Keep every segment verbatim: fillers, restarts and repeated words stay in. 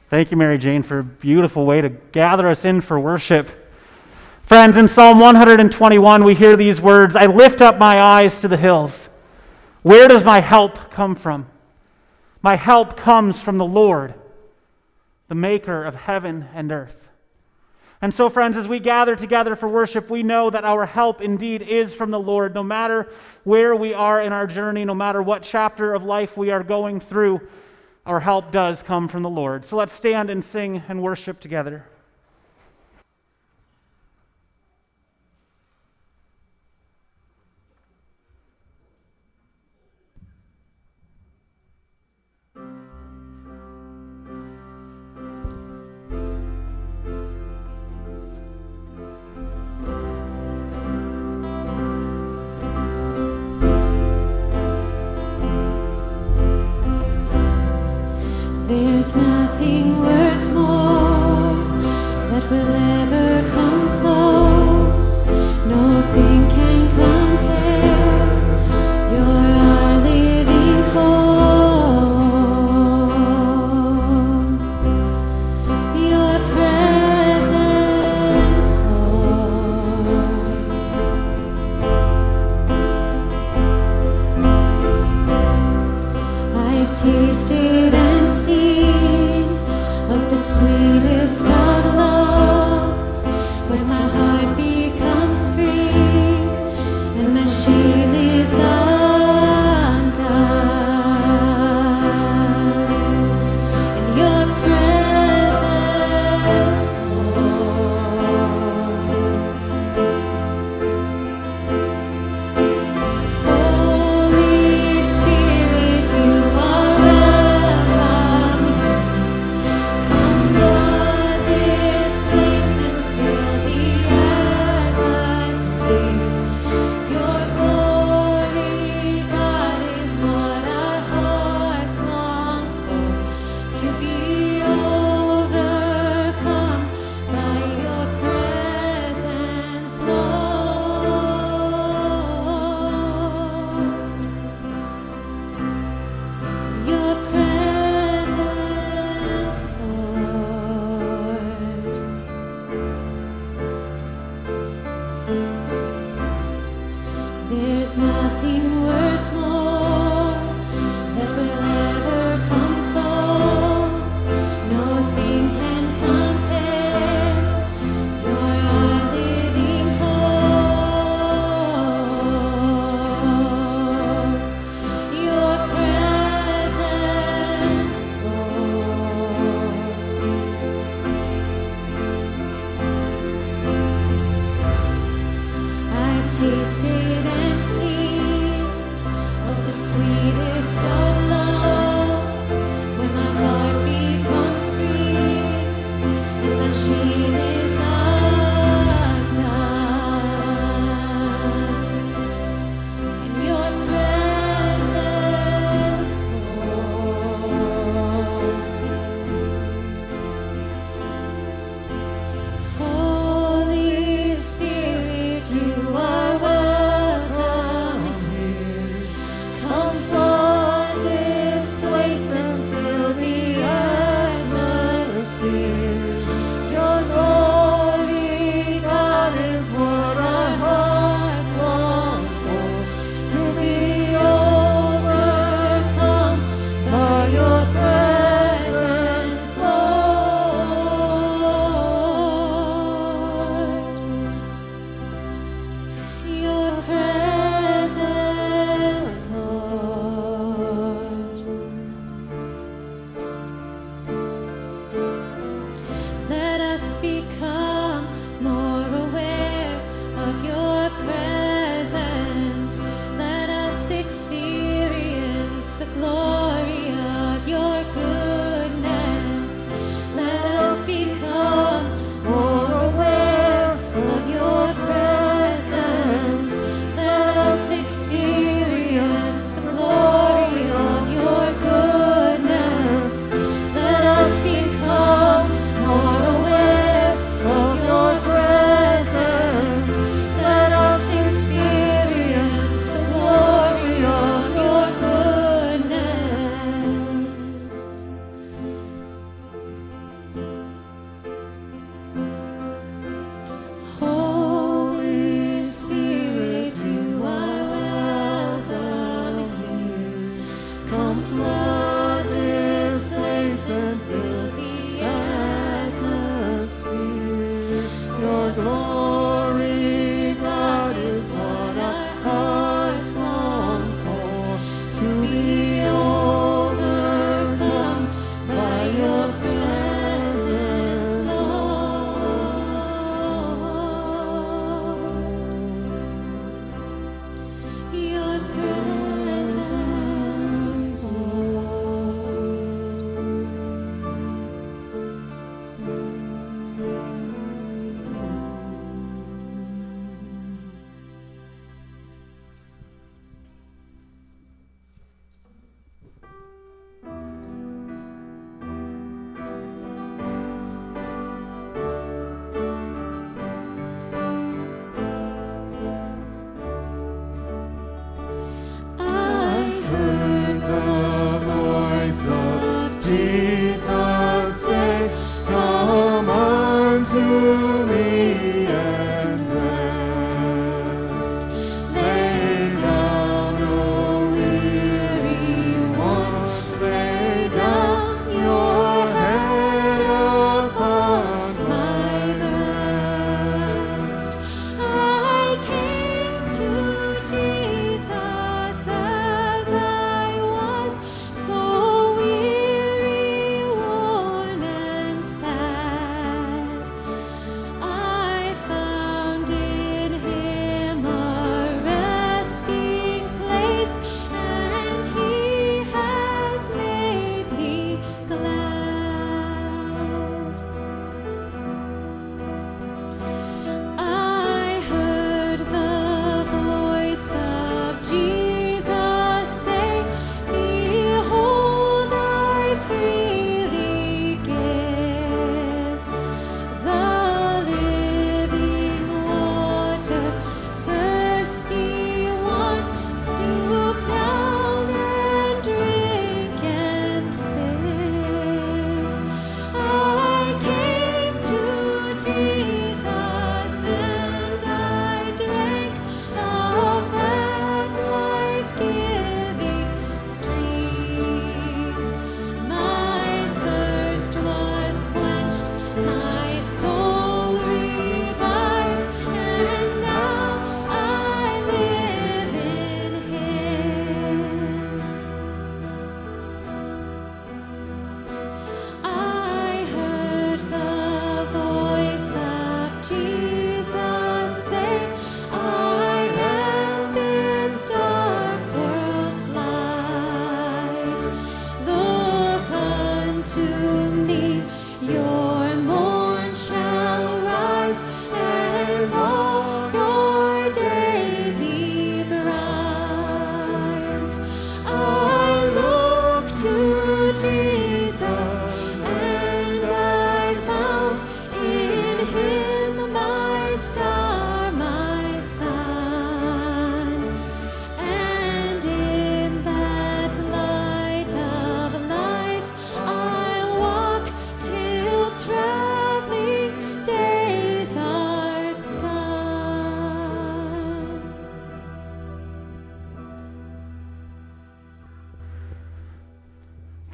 Thank you, Mary Jane, for a beautiful way to gather us in for worship. Friends, in Psalm one twenty-one, we hear these words, I lift up my eyes to the hills. Where does my help come from? My help comes from the Lord, the maker of heaven and earth. And so, friends, as we gather together for worship, we know that our help indeed is from the Lord. No matter where we are in our journey, no matter what chapter of life we are going through, our help does come from the Lord. So let's stand and sing and worship together. There's nothing worth more that will ever come close. Nothing can compare. You're our living hope. Your presence, Lord. I've tasted and seen of the sweetest of loves, when my heart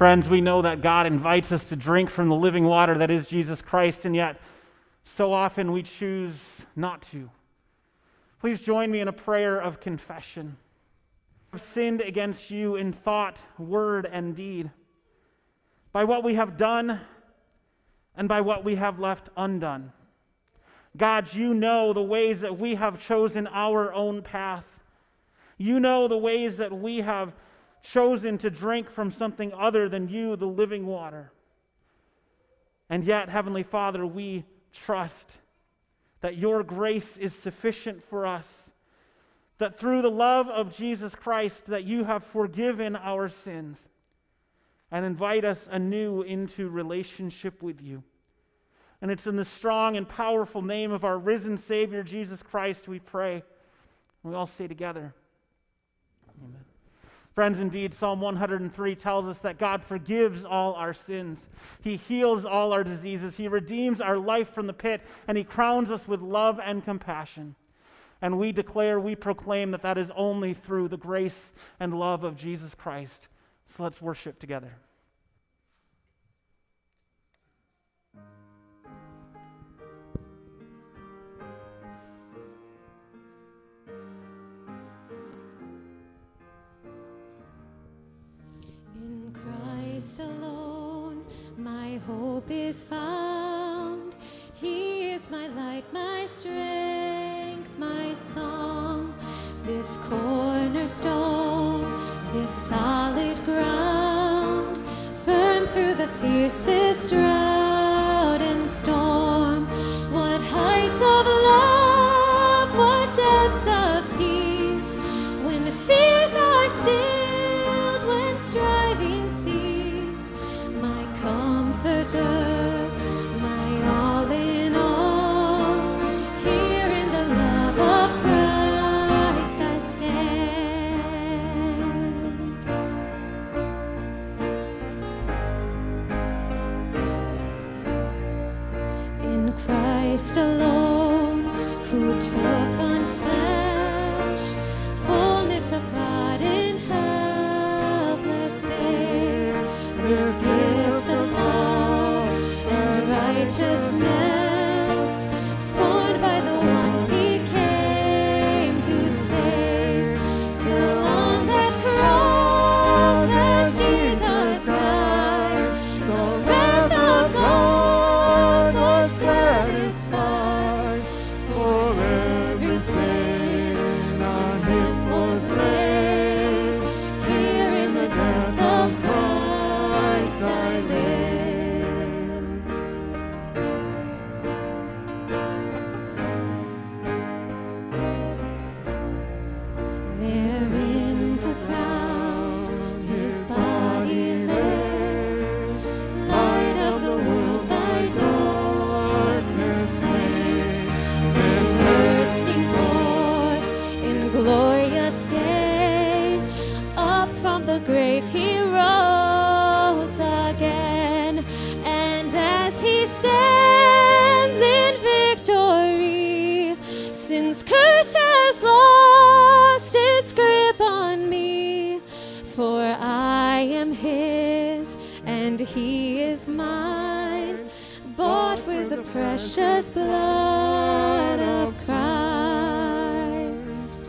Friends, we know that God invites us to drink from the living water that is Jesus Christ, and yet so often we choose not to. Please join me in a prayer of confession. I've sinned against you in thought, word, and deed, by what we have done and by what we have left undone. God, you know the ways that we have chosen our own path. You know the ways that we have chosen to drink from something other than you, the living water. And yet, Heavenly Father, we trust that your grace is sufficient for us, that through the love of Jesus Christ that you have forgiven our sins and invite us anew into relationship with you. And it's in the strong and powerful name of our risen Savior, Jesus Christ, we pray. We all say together, amen. Friends, indeed, Psalm one hundred three tells us that God forgives all our sins. He heals all our diseases. He redeems our life from the pit, and he crowns us with love and compassion. And we declare, we proclaim that that is only through the grace and love of Jesus Christ. So let's worship together. In Christ alone, my hope is found. He is my light, my strength, my song. This cornerstone, this solid ground, firm through the fiercest drought and storm. What heights of love, what depths of peace, when fears are stilled, when striving cease. My comforter, my all in all, here in the love of Christ I stand. In Christ alone, who took on flesh, fullness of God in helpless babe, this gift of love and righteousness, scorned by the ones he came to save, till on that cross as Jesus died, the wrath of God was satisfied. For every sin on him was laid, here in the death of Christ I live. There in the ground his body lay, light of the world by darkness made, then bursting forth in glorious day, up from the grave he rose again. And as he stands in victory, sin's curse has lost its grip on me. For I am his and he is mine, bought with the precious blood of Christ.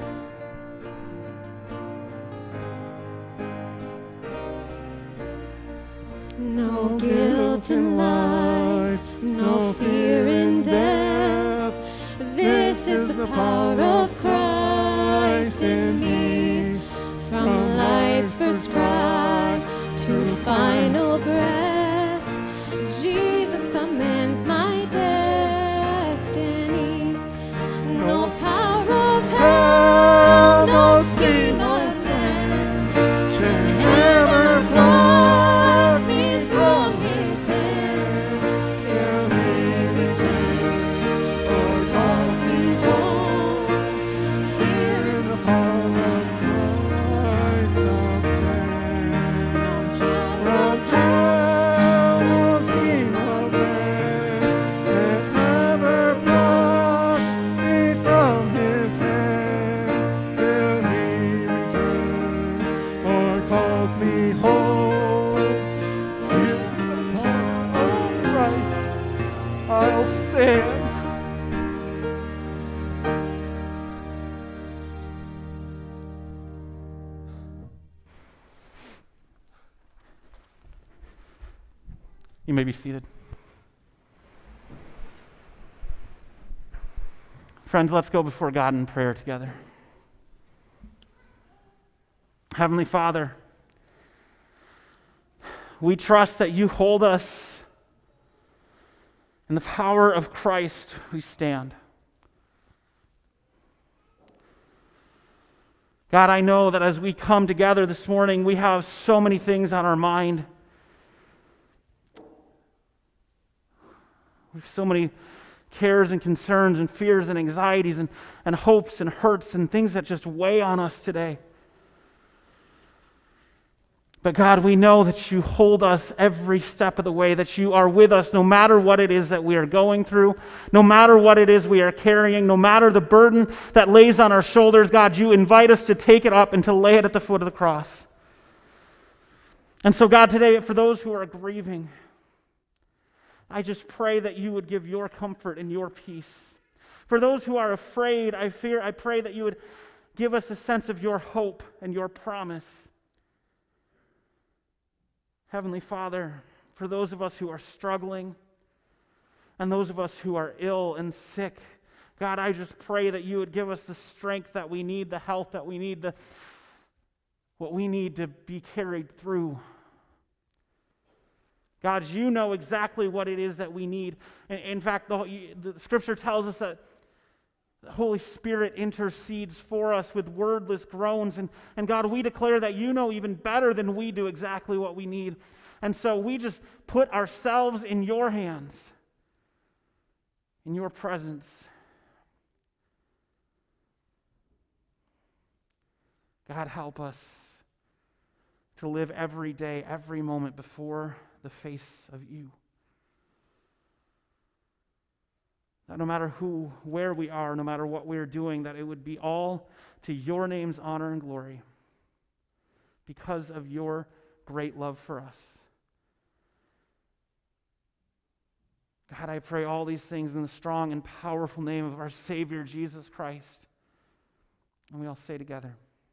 No guilt in life, no fear in death. This is the power of Christ in me. From life's first cry to final breath, Jesus commands my destiny. No power of hell, no scheme of man can ever pluck me from his hand, till he returns or calls me home. Here in the power of Christ I'll stand. No power of stand. You may be seated. Friends, let's go before God in prayer together. Heavenly Father, we trust that you hold us. In the power of Christ we stand. God, I know that as we come together this morning, we have so many things on our mind. We have so many cares and concerns and fears and anxieties and, and hopes and hurts and things that just weigh on us today. But God, we know that you hold us every step of the way, that you are with us no matter what it is that we are going through, no matter what it is we are carrying, no matter the burden that lays on our shoulders. God, you invite us to take it up and to lay it at the foot of the cross. And so, God, today, for those who are grieving, I just pray that you would give your comfort and your peace. For those who are afraid, I fear, I pray that you would give us a sense of your hope and your promise. Heavenly Father, for those of us who are struggling and those of us who are ill and sick, God, I just pray that you would give us the strength that we need, the health that we need, the what we need to be carried through. God, you know exactly what it is that we need. In, in fact, the, the Scripture tells us that the Holy Spirit intercedes for us with wordless groans. And, and God, we declare that you know even better than we do exactly what we need. And so we just put ourselves in your hands, in your presence. God, help us to live every day, every moment before the face of you. That no matter who, where we are, no matter what we're doing, that it would be all to your name's honor and glory because of your great love for us. God, I pray all these things in the strong and powerful name of our Savior, Jesus Christ. And we all say together.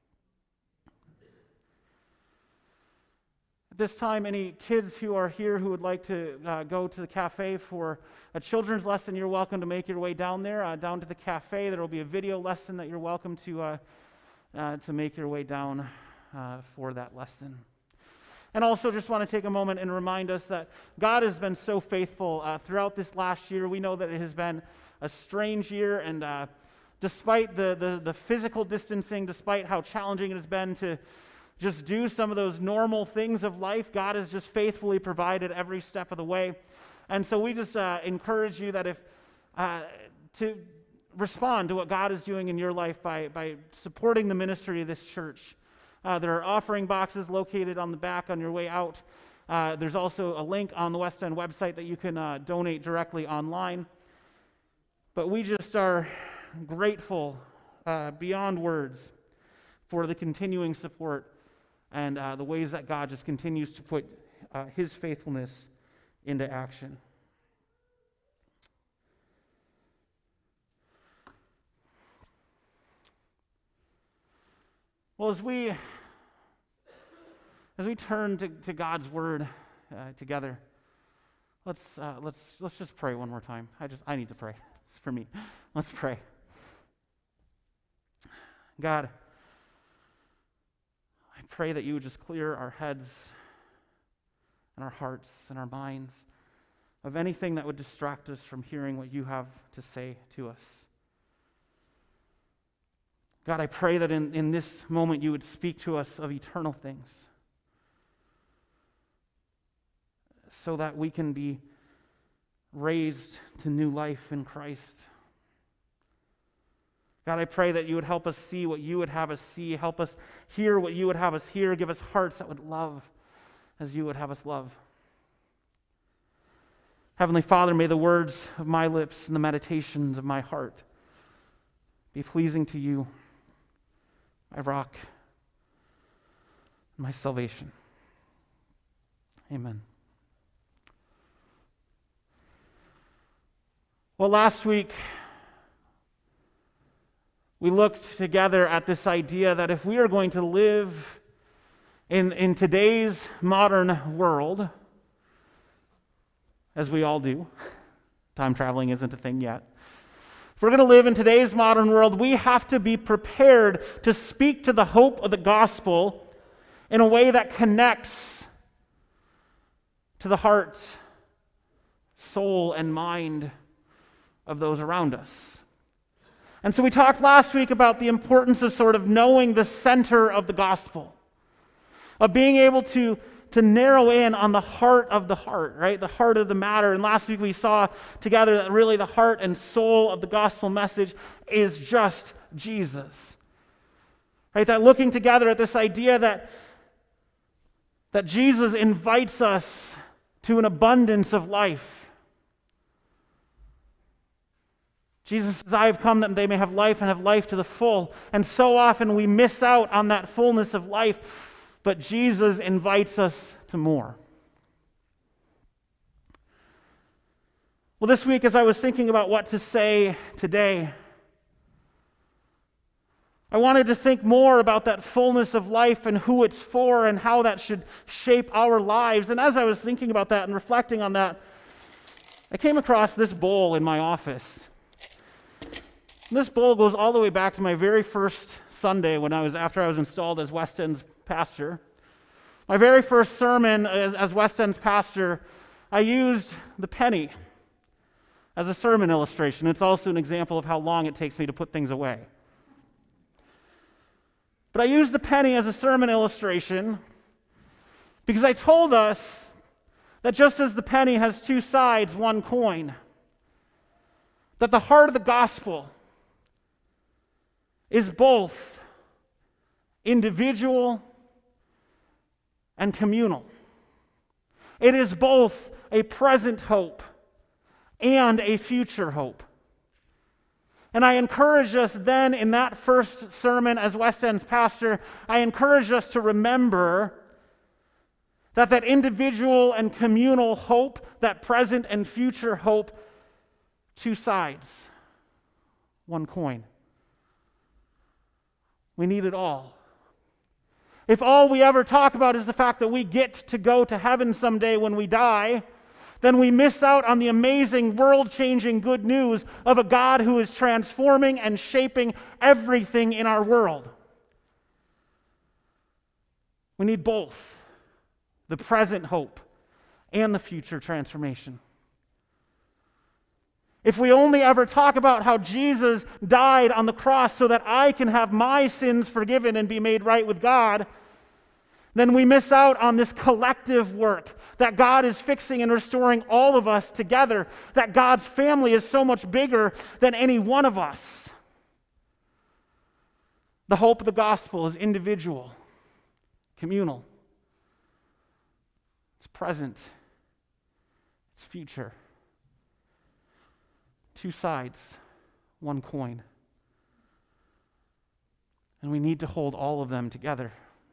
At this time, any kids who are here who would like to uh, go to the cafe for a children's lesson, you're welcome to make your way down there, uh, down to the cafe. There will be a video lesson that you're welcome to uh, uh, to make your way down uh, for that lesson. And also just want to take a moment and remind us that God has been so faithful uh, throughout this last year. We know that it has been a strange year, and uh, despite the, the, the physical distancing, despite how challenging it has been to just do some of those normal things of life, God has just faithfully provided every step of the way. And so we just uh, encourage you that if uh, to respond to what God is doing in your life by, by supporting the ministry of this church. Uh, there are offering boxes located on the back on your way out. Uh, there's also a link on the West End website that you can uh, donate directly online. But we just are grateful uh, beyond words for the continuing support and uh, the ways that God just continues to put uh, his faithfulness into action. Well, as we as we turn to, to God's word uh, together, let's uh, let's let's just pray one more time. I just I need to pray. It's for me. Let's pray. God, I pray that you would just clear our heads and our hearts and our minds of anything that would distract us from hearing what you have to say to us. God, I pray that in, in this moment you would speak to us of eternal things so that we can be raised to new life in Christ. God, I pray that you would help us see what you would have us see, help us hear what you would have us hear, give us hearts that would love as you would have us love. Heavenly Father, may the words of my lips and the meditations of my heart be pleasing to you, my rock, my salvation. Amen. Well, last week, we looked together at this idea that if we are going to live in, in today's modern world, as we all do, time traveling isn't a thing yet. If we're going to live in today's modern world, we have to be prepared to speak to the hope of the gospel in a way that connects to the heart, soul, and mind of those around us. And so we talked last week about the importance of sort of knowing the center of the gospel, of being able to, to narrow in on the heart of the heart, right? The heart of the matter. And last week we saw together that really the heart and soul of the gospel message is just Jesus. Right? That looking together at this idea that, that Jesus invites us to an abundance of life. Jesus says, I have come that they may have life and have life to the full. And so often we miss out on that fullness of life, but Jesus invites us to more. Well, this week as I was thinking about what to say today, I wanted to think more about that fullness of life and who it's for and how that should shape our lives. And as I was thinking about that and reflecting on that, I came across this bowl in my office. This bowl goes all the way back to my very first Sunday when I was after I was installed as West End's pastor. My very first sermon as, as West End's pastor, I used the penny as a sermon illustration. It's also an example of how long it takes me to put things away. But I used the penny as a sermon illustration because I told us that just as the penny has two sides, one coin, that the heart of the gospel is both individual and communal. It is both a present hope and a future hope. And I encourage us then in that first sermon as West End's pastor, I encourage us to remember that that individual and communal hope, that present and future hope, two sides, one coin. We need it all. If all we ever talk about is the fact that we get to go to heaven someday when we die, then we miss out on the amazing, world-changing good news of a God who is transforming and shaping everything in our world. We need both, the present hope and the future transformation. If we only ever talk about how Jesus died on the cross so that I can have my sins forgiven and be made right with God, then we miss out on this collective work that God is fixing and restoring all of us together, that God's family is so much bigger than any one of us. The hope of the gospel is individual, communal. It's present. It's future. Two sides, one coin. And we need to hold all of them together.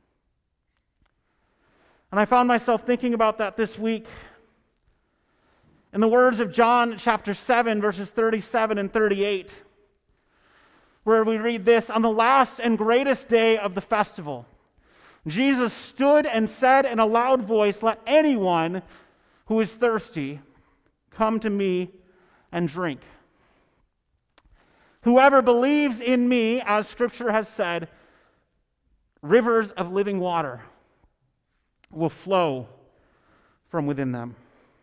And I found myself thinking about that this week. In the words of John chapter seven, verses thirty-seven and thirty-eight, where we read this, on the last and greatest day of the festival, Jesus stood and said in a loud voice, let anyone who is thirsty come to me and drink. Whoever believes in me, as Scripture has said, rivers of living water will flow from within them.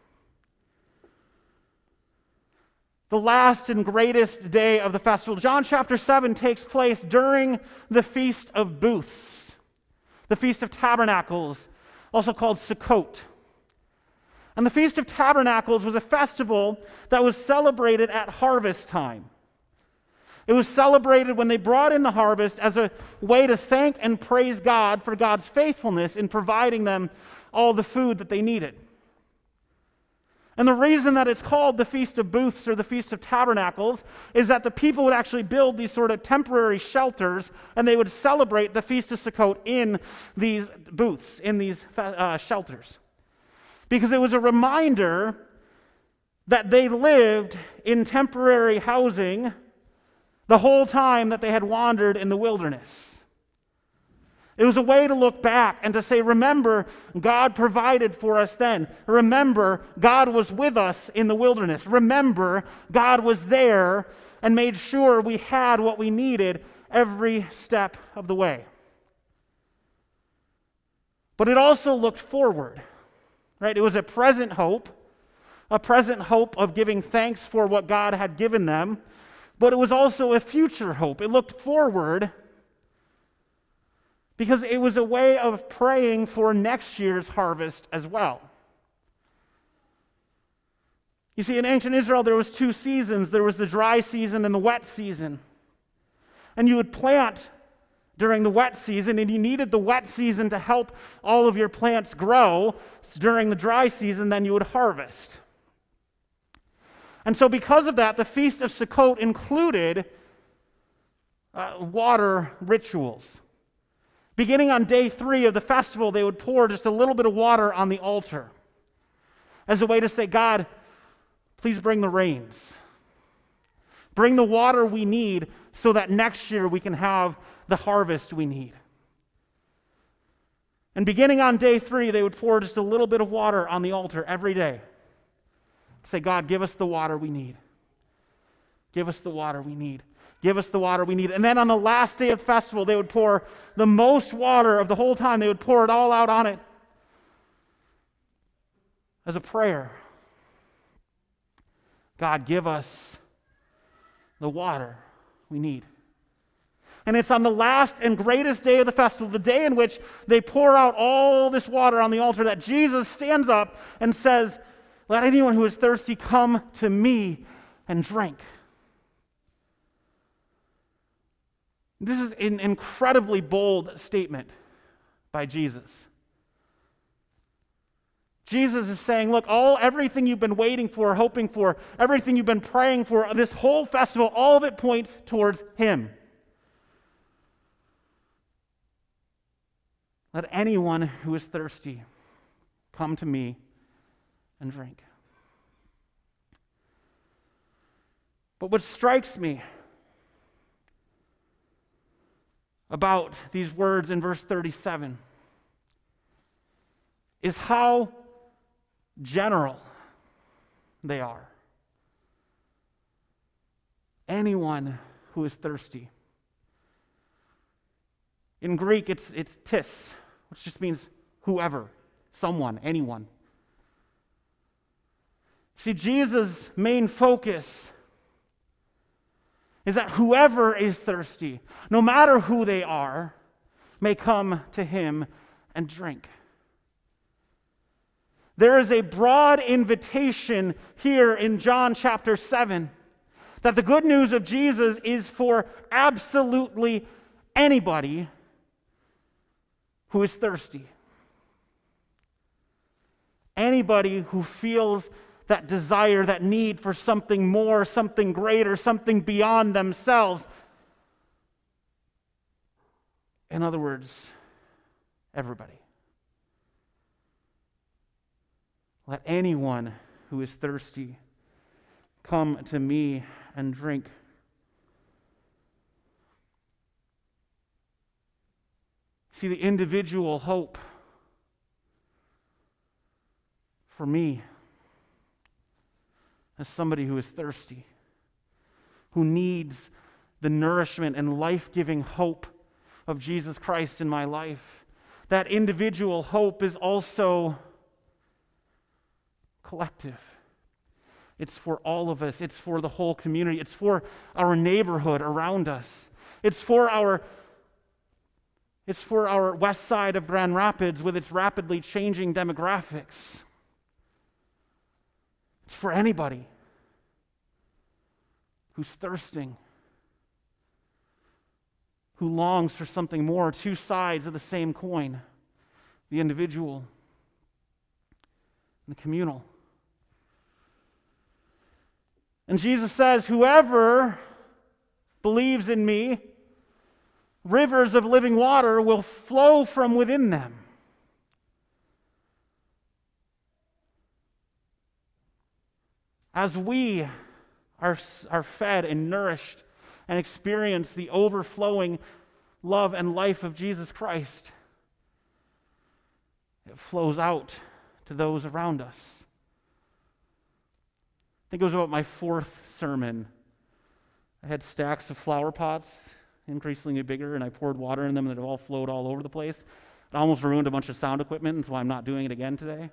The last and greatest day of the festival. John chapter seven takes place during the Feast of Booths, the Feast of Tabernacles, also called Sukkot. And the Feast of Tabernacles was a festival that was celebrated at harvest time. It was celebrated when they brought in the harvest as a way to thank and praise God for God's faithfulness in providing them all the food that they needed. And the reason that it's called the Feast of Booths or the Feast of Tabernacles is that the people would actually build these sort of temporary shelters and they would celebrate the Feast of Sukkot in these booths, in these uh, shelters. Because it was a reminder that they lived in temporary housing the whole time that they had wandered in the wilderness. It was a way to look back and to say, remember, God provided for us then. Remember, God was with us in the wilderness. Remember, God was there and made sure we had what we needed every step of the way. But it also looked forward, right? It was a present hope, a present hope of giving thanks for what God had given them, but it was also a future hope. It looked forward because it was a way of praying for next year's harvest as well. You see, in ancient Israel, there was two seasons. There was the dry season and the wet season. And you would plant during the wet season, and you needed the wet season to help all of your plants grow. So during the dry season, then you would harvest. And so because of that, the Feast of Sukkot included uh, water rituals. Beginning on day three of the festival, they would pour just a little bit of water on the altar as a way to say, God, please bring the rains. Bring the water we need so that next year we can have the harvest we need. And beginning on day three, they would pour just a little bit of water on the altar every day. Say, God, give us the water we need. Give us the water we need. Give us the water we need. And then on the last day of the festival, they would pour the most water of the whole time. They would pour it all out on it as a prayer. God, give us the water we need. And it's on the last and greatest day of the festival, the day in which they pour out all this water on the altar, that Jesus stands up and says, let anyone who is thirsty come to me and drink. This is an incredibly bold statement by Jesus. Jesus is saying, look, all everything you've been waiting for, hoping for, everything you've been praying for, this whole festival, all of it points towards him. Let anyone who is thirsty come to me and drink. But what strikes me about these words in verse thirty-seven is how general they are. Anyone who is thirsty. In Greek, it's, it's tis, which just means whoever, someone, anyone. See, Jesus' main focus is that whoever is thirsty, no matter who they are, may come to him and drink. There is a broad invitation here in John chapter seven that the good news of Jesus is for absolutely anybody who is thirsty. Anybody who feels that desire, that need for something more, something greater, something beyond themselves. In other words, everybody. Let anyone who is thirsty come to me and drink. See, the individual hope for me as somebody who is thirsty, who needs the nourishment and life-giving hope of Jesus Christ in my life. That individual hope is also collective. It's for all of us. It's for the whole community. It's for our neighborhood around us. It's for our It's for our west side of Grand Rapids with its rapidly changing demographics. It's for anybody who's thirsting, who longs for something more, two sides of the same coin, the individual and the communal. And Jesus says, whoever believes in me, rivers of living water will flow from within them. As we are, are fed and nourished and experience the overflowing love and life of Jesus Christ, it flows out to those around us. I think it was about my fourth sermon. I had stacks of flower pots, increasingly bigger, and I poured water in them and it all flowed all over the place. It almost ruined a bunch of sound equipment, and so I'm not doing it again today.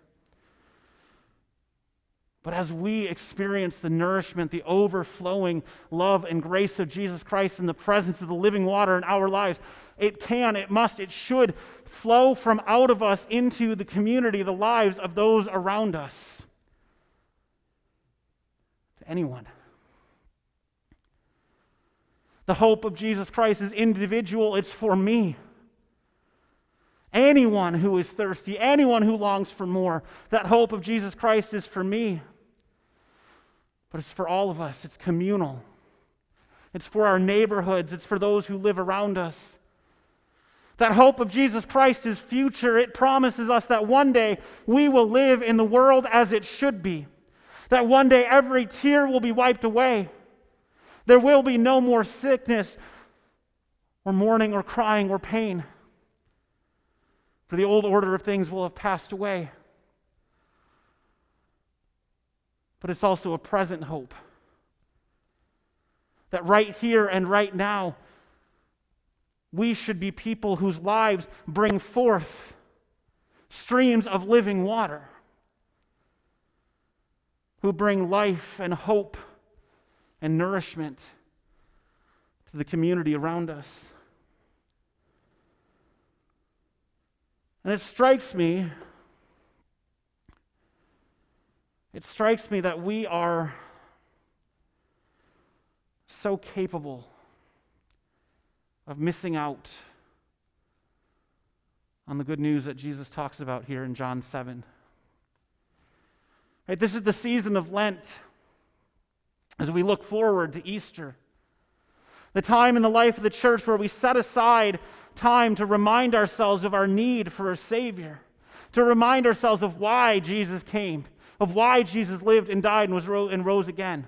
But as we experience the nourishment, the overflowing love and grace of Jesus Christ in the presence of the living water in our lives, it can, it must, it should flow from out of us into the community, the lives of those around us. To anyone. The hope of Jesus Christ is individual, it's for me. Anyone who is thirsty, anyone who longs for more, that hope of Jesus Christ is for me. But it's for all of us. It's communal. It's for our neighborhoods. It's for those who live around us. That hope of Jesus Christ is future. It promises us that one day we will live in the world as it should be. That one day every tear will be wiped away. There will be no more sickness or mourning or crying or pain. For the old order of things will have passed away. But it's also a present hope. That right here and right now, we should be people whose lives bring forth streams of living water, who bring life and hope and nourishment to the community around us. And it strikes me, it strikes me that we are so capable of missing out on the good news that Jesus talks about here in John seven. Right, this is the season of Lent as we look forward to Easter. The time in the life of the church where we set aside time to remind ourselves of our need for a Savior, to remind ourselves of why Jesus came, of why Jesus lived and died and was ro- and rose again.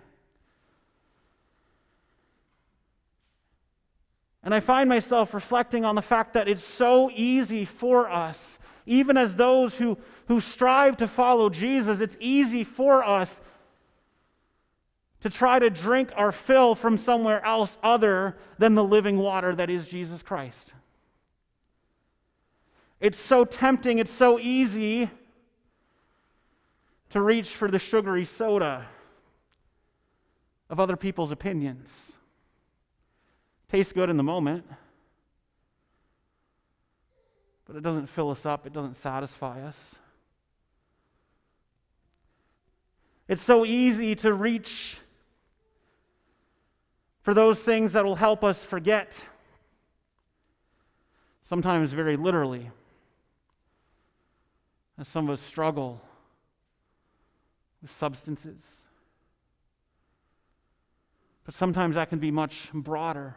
And I find myself reflecting on the fact that it's so easy for us, even as those who, who strive to follow Jesus, it's easy for us to try to drink our fill from somewhere else other than the living water that is Jesus Christ. It's so tempting, it's so easy to reach for the sugary soda of other people's opinions. Tastes good in the moment, but it doesn't fill us up, it doesn't satisfy us. It's so easy to reach for those things that will help us forget, sometimes very literally, as some of us struggle with substances. But sometimes that can be much broader.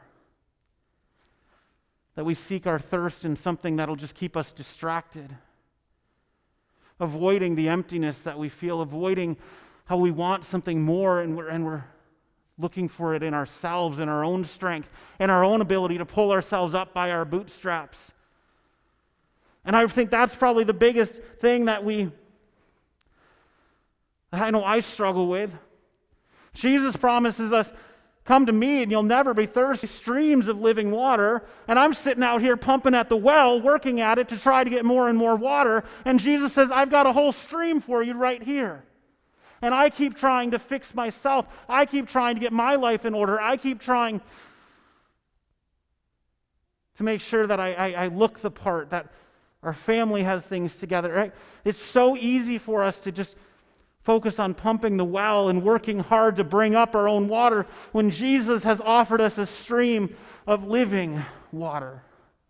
That we seek our thirst in something that'll just keep us distracted, avoiding the emptiness that we feel, avoiding how we want something more, and we're, and we're looking for it in ourselves, in our own strength, in our own ability to pull ourselves up by our bootstraps. And I think that's probably the biggest thing that we, that I know I struggle with. Jesus promises us, come to me and you'll never be thirsty, streams of living water. And I'm sitting out here pumping at the well, working at it to try to get more and more water. And Jesus says, I've got a whole stream for you right here. And I keep trying to fix myself. I keep trying to get my life in order. I keep trying to make sure that I, I, I look the part, that our family has things together. Right? It's so easy for us to just focus on pumping the well and working hard to bring up our own water when Jesus has offered us a stream of living water.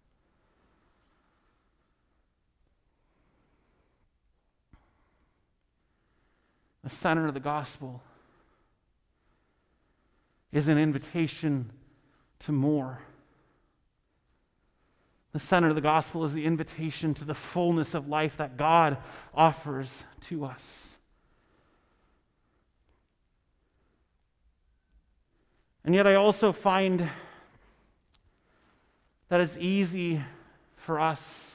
The center of the gospel is an invitation to more. The center of the gospel is the invitation to the fullness of life that God offers to us. And yet I also find that it's easy for us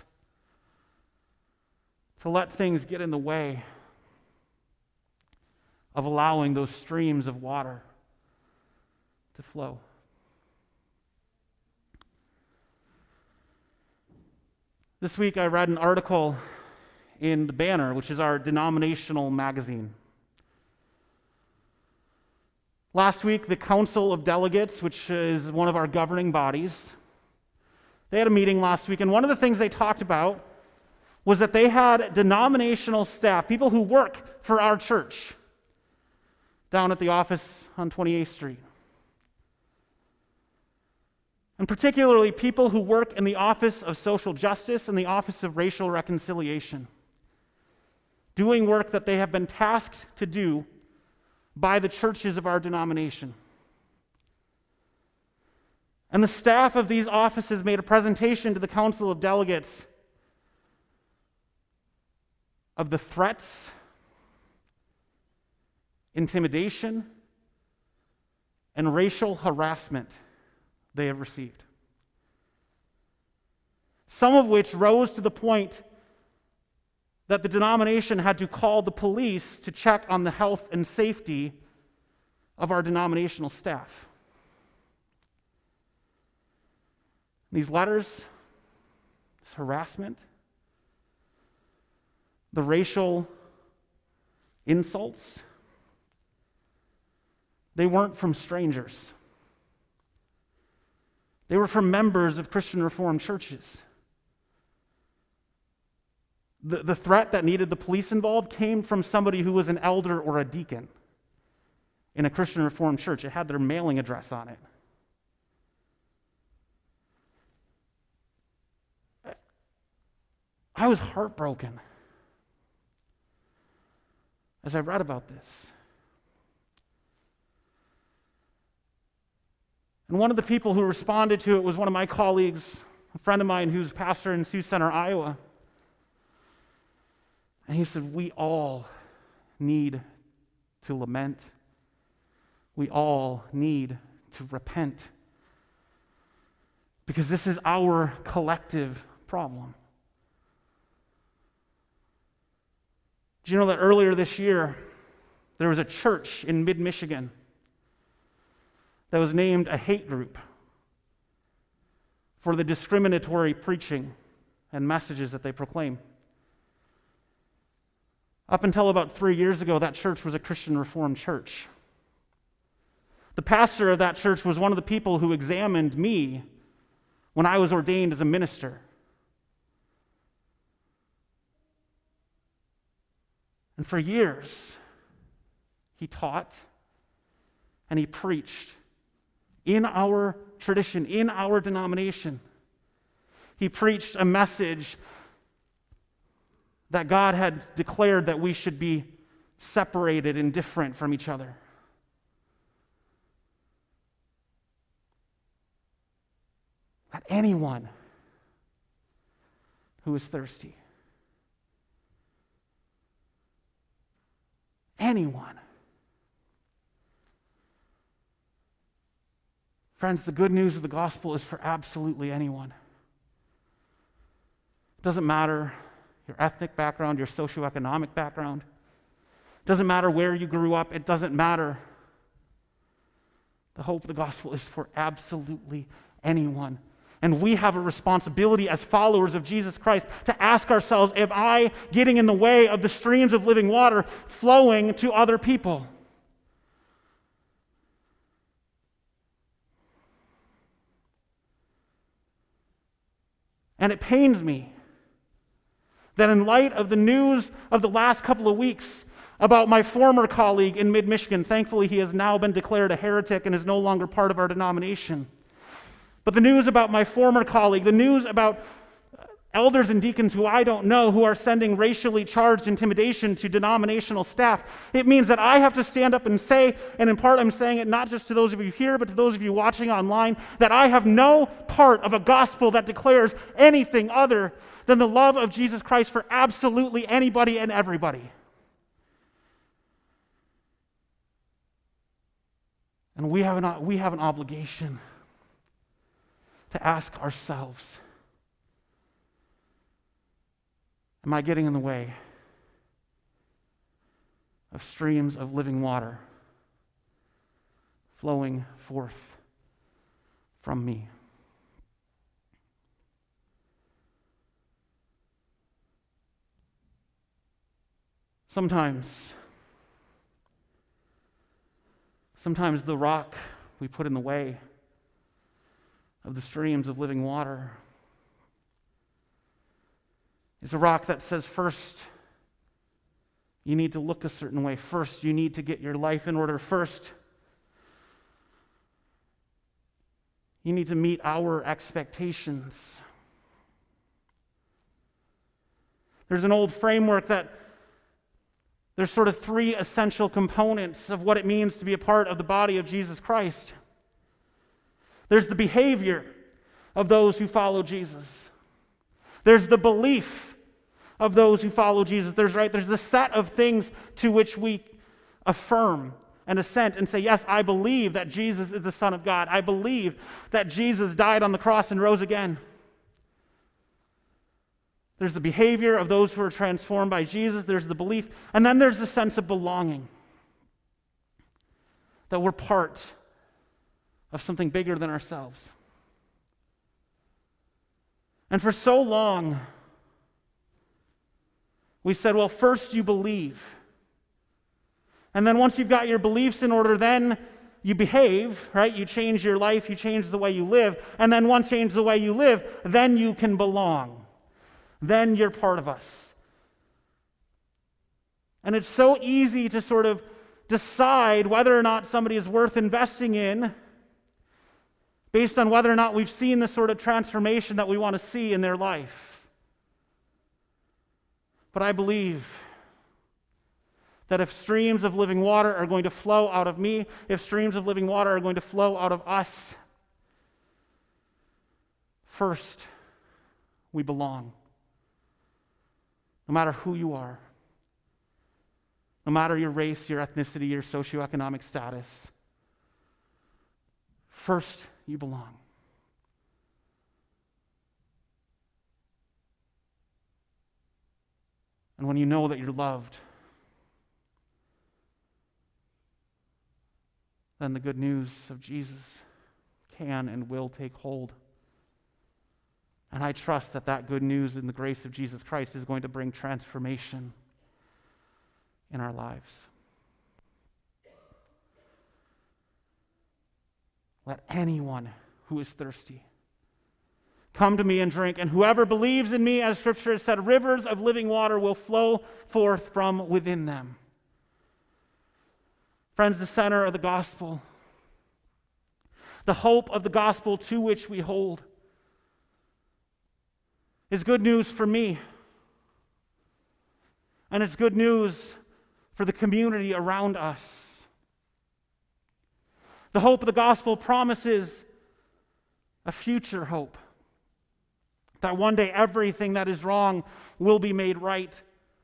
to let things get in the way of allowing those streams of water to flow. This week I read an article in The Banner, which is our denominational magazine. Last week, the Council of Delegates, which is one of our governing bodies, they had a meeting last week, and one of the things they talked about was that they had denominational staff, people who work for our church, down at the office on twenty-eighth Street. And particularly people who work in the Office of Social Justice and the Office of Racial Reconciliation, doing work that they have been tasked to do by the churches of our denomination. And the staff of these offices made a presentation to the Council of Delegates of the threats, intimidation, and racial harassment they have received. Some of which rose to the point that the denomination had to call the police to check on the health and safety of our denominational staff. These letters, this harassment, the racial insults, they weren't from strangers. They were from members of Christian Reformed churches. The, the threat that needed the police involved came from somebody who was an elder or a deacon in a Christian Reformed church. It had their mailing address on it. I was heartbroken as I read about this. And one of the people who responded to it was one of my colleagues, a friend of mine who's pastor in Sioux Center, Iowa. And he said, we all need to lament. We all need to repent. Because this is our collective problem. Do you know that earlier this year, there was a church in mid-Michigan that was named a hate group for the discriminatory preaching and messages that they proclaim? Up until about three years ago, that church was a Christian Reformed church. The pastor of that church was one of the people who examined me when I was ordained as a minister. And for years, he taught and he preached in our tradition, in our denomination. He preached a message that God had declared that we should be separated and different from each other. That anyone who is thirsty, anyone. Friends, the good news of the gospel is for absolutely anyone. It doesn't matter your ethnic background, your socioeconomic background. It doesn't matter where you grew up. It doesn't matter. The hope of the gospel is for absolutely anyone. And we have a responsibility as followers of Jesus Christ to ask ourselves, am I getting in the way of the streams of living water flowing to other people? And it pains me that in light of the news of the last couple of weeks about my former colleague in mid-Michigan, thankfully he has now been declared a heretic and is no longer part of our denomination. But the news about my former colleague, the news about elders and deacons who I don't know who are sending racially charged intimidation to denominational staff, it means that I have to stand up and say, and in part I'm saying it not just to those of you here, but to those of you watching online, that I have no part of a gospel that declares anything other than the love of Jesus Christ for absolutely anybody and everybody. And we have an, we have an obligation to ask ourselves, am I getting in the way of streams of living water flowing forth from me? Sometimes, sometimes the rock we put in the way of the streams of living water is a rock that says, first, you need to look a certain way. First, you need to get your life in order. First, you need to meet our expectations. There's an old framework that there's sort of three essential components of what it means to be a part of the body of Jesus Christ. There's the behavior of those who follow Jesus. There's the belief of those who follow Jesus. There's right, there's the set of things to which we affirm and assent and say, yes, I believe that Jesus is the Son of God. I believe that Jesus died on the cross and rose again. There's the behavior of those who are transformed by Jesus. There's the belief. And then there's the sense of belonging. That we're part of something bigger than ourselves. And for so long, we said, well, first you believe. And then once you've got your beliefs in order, then you behave, right? You change your life, you change the way you live. And then once you change the way you live, then you can belong. Then you're part of us. And it's so easy to sort of decide whether or not somebody is worth investing in based on whether or not we've seen the sort of transformation that we want to see in their life. But I believe that if streams of living water are going to flow out of me, if streams of living water are going to flow out of us, first, we belong. No matter who you are, no matter your race, your ethnicity, your socioeconomic status, first you belong. And when you know that you're loved, then the good news of Jesus can and will take hold. And I trust that that good news and the grace of Jesus Christ is going to bring transformation in our lives. Let anyone who is thirsty come to me and drink, and whoever believes in me, as Scripture has said, rivers of living water will flow forth from within them. Friends, the center of the gospel, the hope of the gospel to which we hold, is good news for me. And it's good news for the community around us. The hope of the gospel promises a future hope. That one day everything that is wrong will be made right.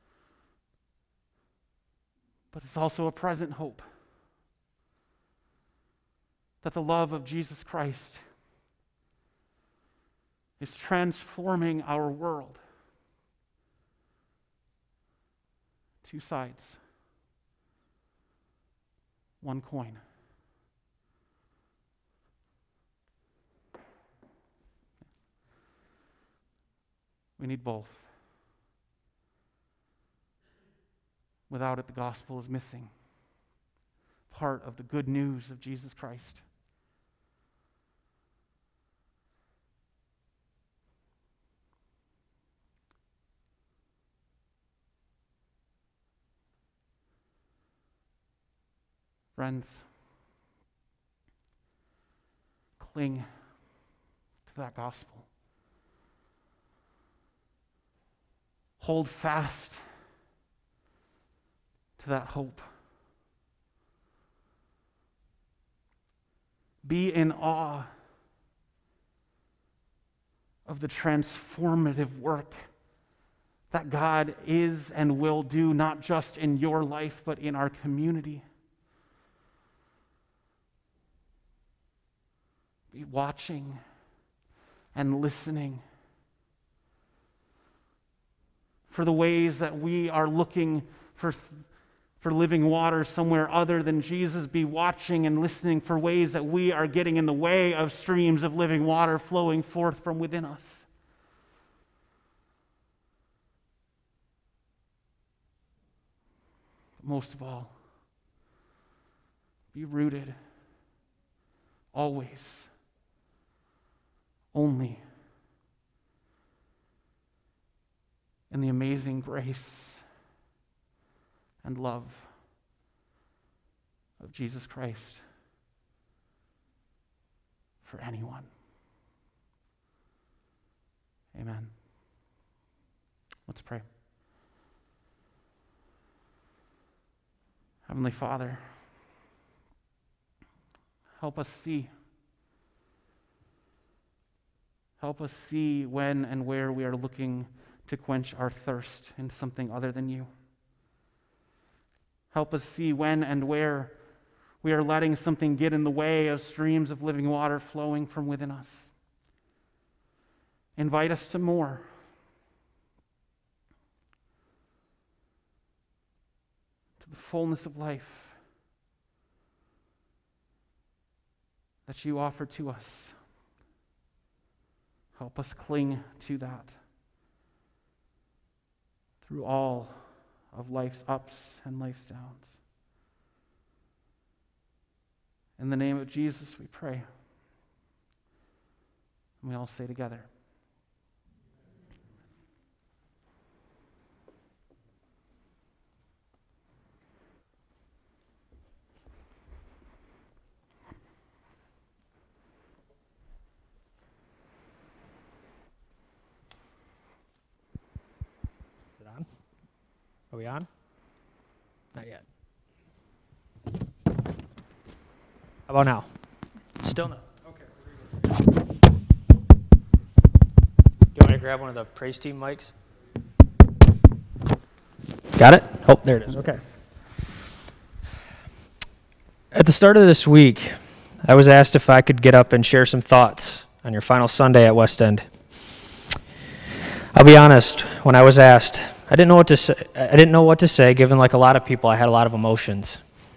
But it's also a present hope. That the love of Jesus Christ is transforming our world. Two sides. One coin. We need both. Without it, the gospel is missing. Part of the good news of Jesus Christ. Friends, cling to that gospel. Hold fast to that hope. Be in awe of the transformative work that God is and will do, not just in your life, but in our community. be watching and listening for the ways that we are looking for, for living water somewhere other than Jesus. Be watching and listening for ways that we are getting in the way of streams of living water flowing forth from within us. But most of all, be rooted always, only in the amazing grace and love of Jesus Christ for anyone. Amen. Let's pray. Heavenly Father, help us see. Help us see when and where we are looking to quench our thirst in something other than you. Help us see when and where we are letting something get in the way of streams of living water flowing from within us. Invite us to more. To the fullness of life that you offer to us. Help us cling to that through all of life's ups and life's downs. In the name of Jesus, we pray. And we all say together, Are we on? Not yet. How about now? Still no. Okay. You want me to grab one of the praise team mics? Got it? Oh, there it is. Okay. At the start of this week, I was asked if I could get up and share some thoughts on your final Sunday at West End. I'll be honest, when I was asked, I didn't know what to say. I didn't know what to say, given like a lot of people, I had a lot of emotions.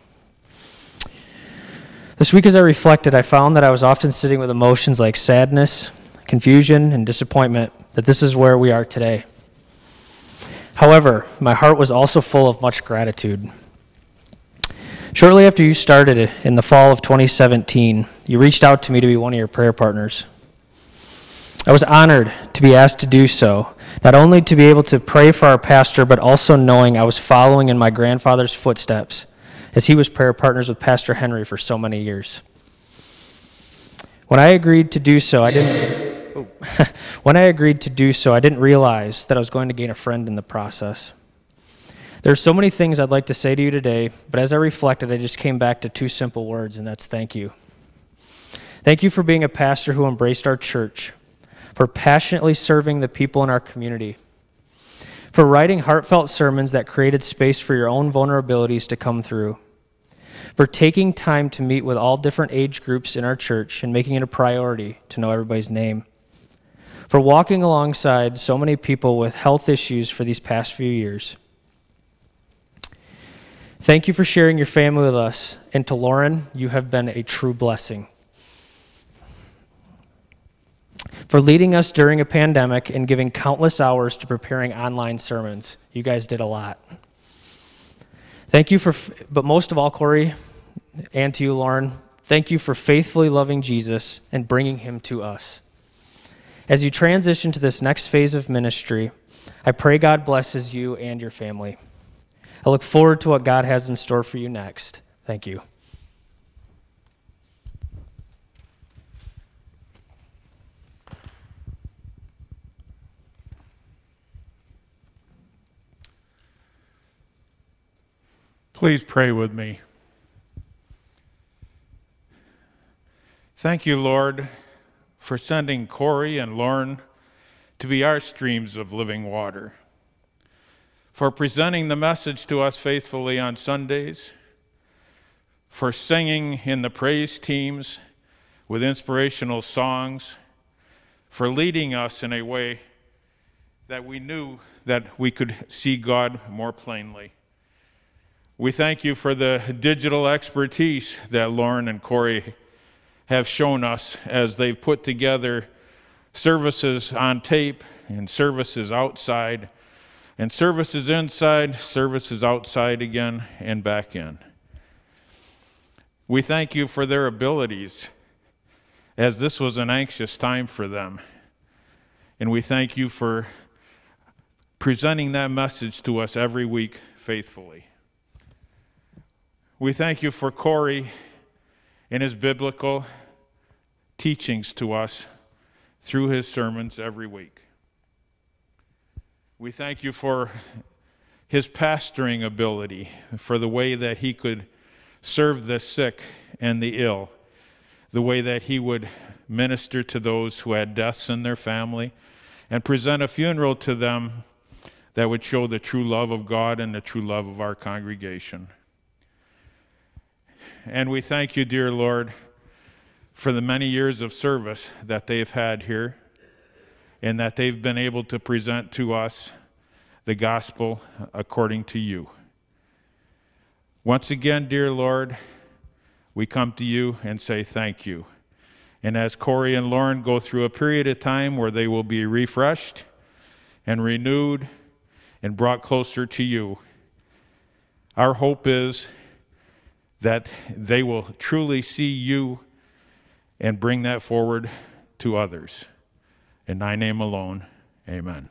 This week as I reflected, I found that I was often sitting with emotions like sadness, confusion, and disappointment that this is where we are today. However, my heart was also full of much gratitude. Shortly after you started in the fall of twenty seventeen, you reached out to me to be one of your prayer partners. I was honored to be asked to do so, not only to be able to pray for our pastor, but also knowing I was following in my grandfather's footsteps, as he was prayer partners with Pastor Henry for so many years. When I agreed to do so, I didn't. Oh, when I agreed to do so, I didn't realize that I was going to gain a friend in the process. There are so many things I'd like to say to you today, but as I reflected, I just came back to two simple words, and that's thank you. Thank you for being a pastor who embraced our church, for passionately serving the people in our community, for writing heartfelt sermons that created space for your own vulnerabilities to come through, for taking time to meet with all different age groups in our church and making it a priority to know everybody's name, for walking alongside so many people with health issues for these past few years. Thank you for sharing your family with us, and to Lauren, you have been a true blessing. For leading us during a pandemic and giving countless hours to preparing online sermons. You guys did a lot. Thank you for, but most of all, Corey, and to you, Lauren, thank you for faithfully loving Jesus and bringing him to us. As you transition to this next phase of ministry, I pray God blesses you and your family. I look forward to what God has in store for you next. Thank you. Please pray with me. Thank you, Lord, for sending Corey and Lauren to be our streams of living water, for presenting the message to us faithfully on Sundays, for singing in the praise teams with inspirational songs, for leading us in a way that we knew that we could see God more plainly. We thank you for the digital expertise that Lauren and Corey have shown us as they've put together services on tape and services outside, and services inside, services outside again, and back in. We thank you for their abilities, as this was an anxious time for them. And we thank you for presenting that message to us every week faithfully. We thank you for Corey and his biblical teachings to us through his sermons every week. We thank you for his pastoring ability, for the way that he could serve the sick and the ill, the way that he would minister to those who had deaths in their family and present a funeral to them that would show the true love of God and the true love of our congregation. And we thank you, dear Lord, for the many years of service that they've had here and that they've been able to present to us the gospel according to you. Once again, dear Lord, we come to you and say thank you. And as Corey and Lauren go through a period of time where they will be refreshed and renewed and brought closer to you, our hope is that they will truly see you and bring that forward to others. In thy name alone, amen.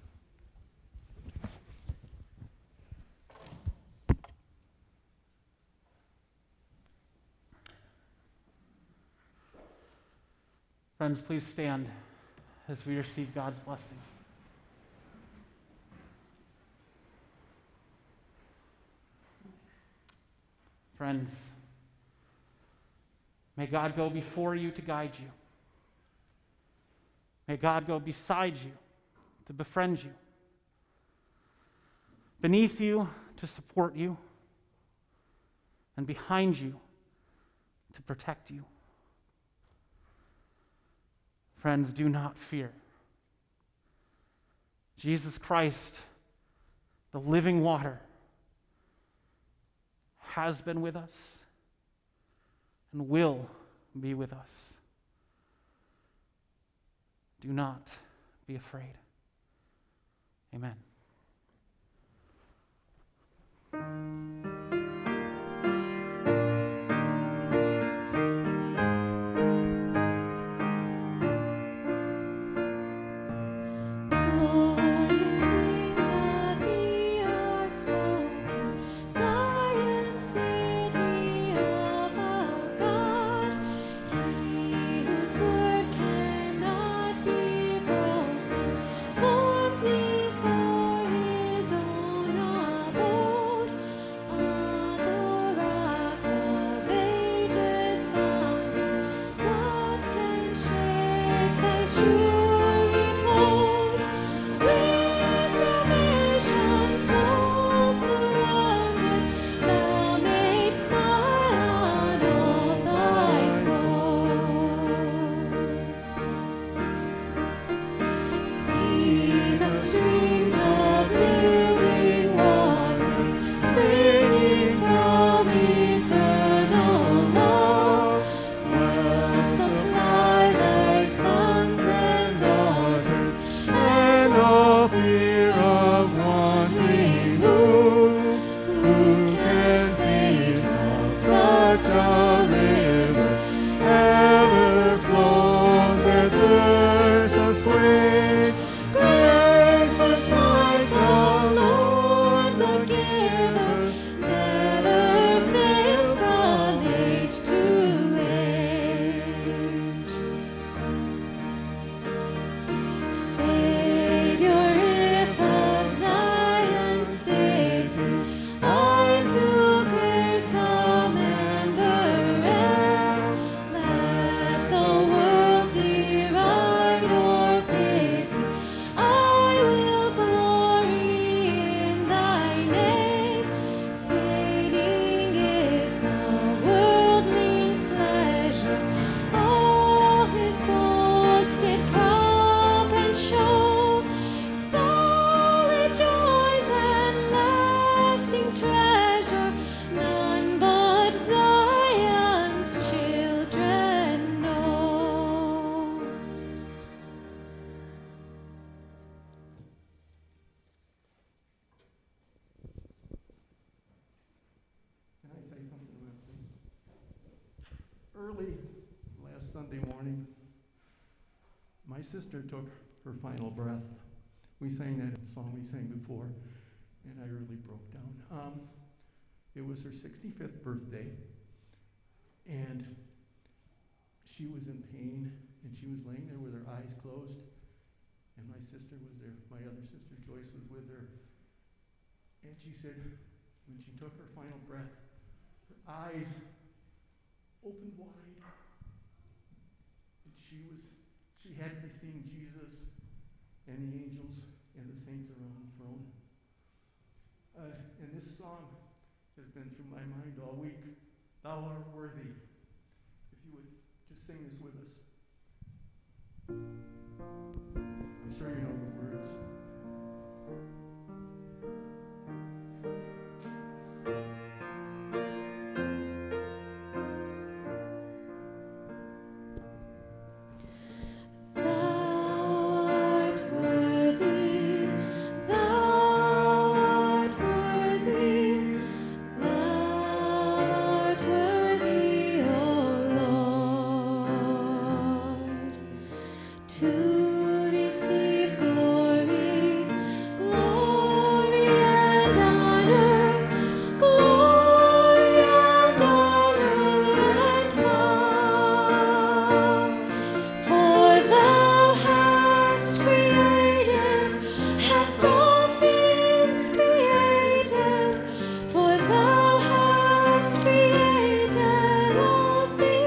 Friends, please stand as we receive God's blessing. Friends, may God go before you to guide you. May God go beside you to befriend you, beneath you to support you, and behind you to protect you. Friends, do not fear. Jesus Christ, the living water, has been with us and will be with us. Do not be afraid. Amen. Before his own abode, early last Sunday morning, my sister took her final breath. We sang that song we sang before, and I really broke down. Um, it was her sixty-fifth birthday, and she was in pain, and she was laying there with her eyes closed, and my sister was there. My other sister, Joyce, was with her. And she said, when she took her final breath, her eyes opened wide. And she was, she had to be seeing Jesus and the angels and the saints around the throne. Uh, and this song has been through my mind all week. Thou art worthy. If you would just sing this with us. I'm sure you know the words. To receive glory, glory and honor, glory and honor and power. For thou hast created, hast all things created, for thou hast created all things.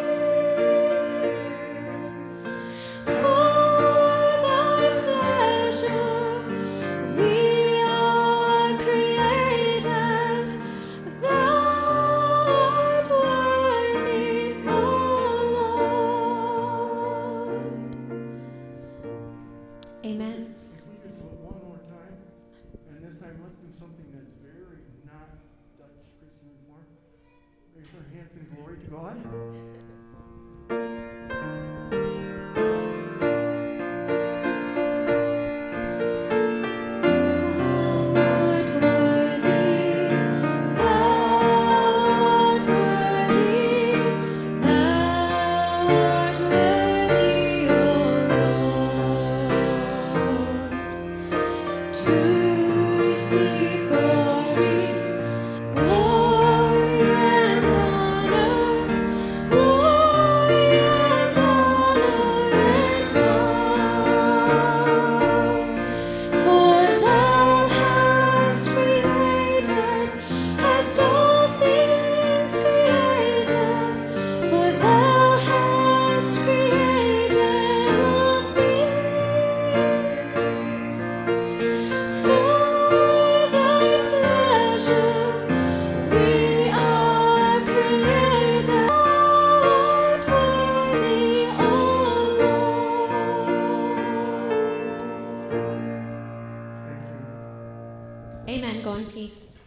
Amen. If we could do it one more time, and this time let's do something that's very not Dutch Christian Reform. Raise our hands in glory to God. Amen. Go in peace.